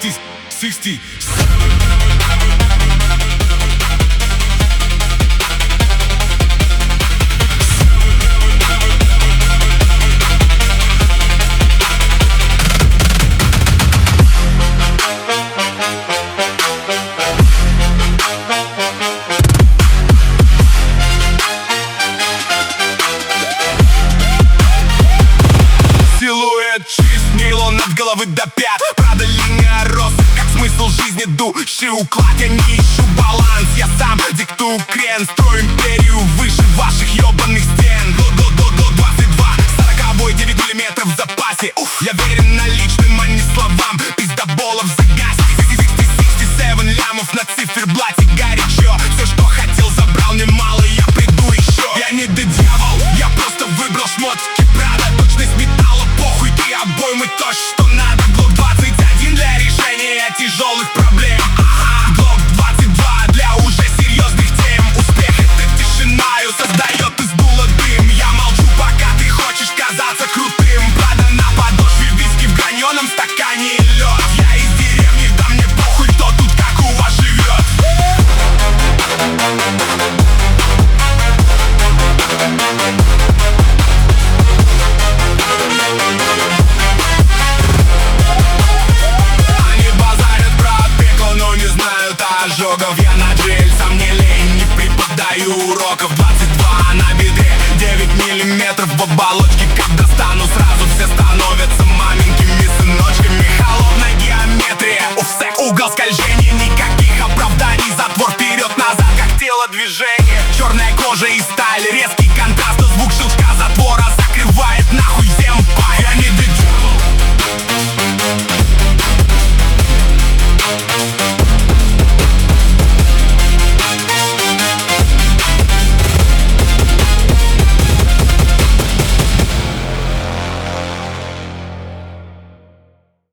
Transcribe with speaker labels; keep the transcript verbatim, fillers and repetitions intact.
Speaker 1: fifties, sixties. Чист нейлон от головы до пят. Правда, линия роста, как смысл жизни, души уклад. Я не ищу баланс, я сам диктую крен. Строю империю выше ваших ебаных стен. Год-год-год-год двадцать два, сороковой девять миллиметров в запасе. Уф, я верен наличным, а не словам. Пиздоболов загасит. шестьдесят семь лямов на циферблате горячо. Все, что хотел, забрал немало, я приду еще. Я не дьявол, я просто выбрал шмотки Прада. Точность металла, похуй, ты обоймы то, что надо. Глок двадцать один для решения тяжелых проблем. Ага, Глок двадцать два для уже серьезных тем. Успех — это тишинаю создает из дула дым. Я молчу, пока ты хочешь казаться крутым. Прада на подошве, виски в граненом стакане и лед. Я из деревни, да мне похуй, кто тут как у вас живет. Ожогов я на джель, сам не лень, не преподаю уроков. Двадцать два на бедре, девять миллиметров в оболочке. Как достану, сразу все становятся маменькими сыночками. Холодная геометрия, офсет, угол скольжения. Никаких оправданий, затвор вперед-назад, как тело движения.